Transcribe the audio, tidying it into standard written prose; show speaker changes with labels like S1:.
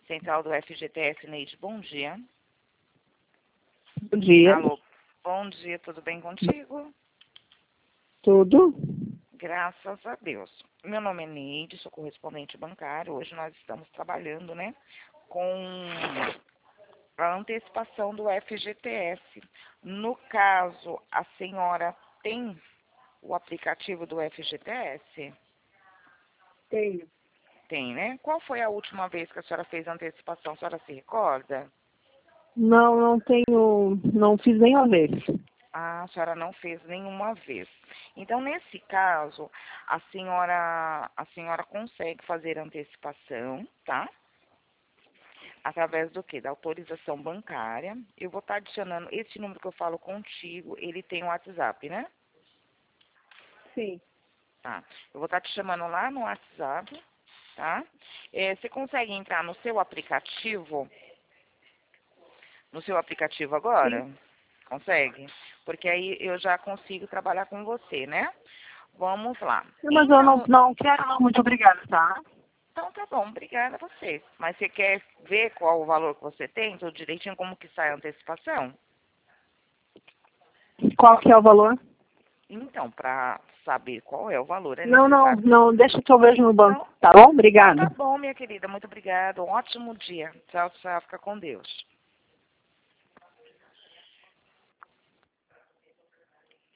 S1: Central do FGTS, Neide, bom dia.
S2: Bom dia.
S1: Alô, bom dia, tudo bem contigo?
S2: Tudo?
S1: Graças a Deus. Meu nome é Neide, sou correspondente bancário. Hoje nós estamos trabalhando, né, com a antecipação do FGTS. No caso, a senhora tem o aplicativo do FGTS?
S2: Tenho.
S1: Tem, né? Qual foi a última vez que a senhora fez a antecipação? A senhora se recorda?
S2: Não tenho, não fiz nenhuma vez.
S1: Ah, a senhora não fez nenhuma vez. Então, nesse caso, a senhora consegue fazer a antecipação, tá? Através do quê? Da autorização bancária. Eu vou estar adicionando, esse número que eu falo contigo, ele tem o WhatsApp, né?
S2: Sim.
S1: Tá. Eu vou estar te chamando lá no WhatsApp, tá? Você consegue entrar no seu aplicativo? No seu aplicativo agora?
S2: Sim.
S1: Consegue? Porque aí eu já consigo trabalhar com você, né? Vamos lá.
S2: Mas eu
S1: Entra no...
S2: não quero não, muito obrigada, tá?
S1: Então tá bom, obrigada a você. Mas você quer ver qual o valor que você tem? Tudo direitinho como que sai a antecipação?
S2: Qual que é o valor?
S1: Então, para saber qual é o valor, é necessário...
S2: Não, deixa que eu vejo no banco.
S1: Não,
S2: Tá bom?
S1: então tá
S2: Obrigada.
S1: bom, minha querida. Muito obrigada. Um ótimo dia. Tchau, tchau. Fica com Deus.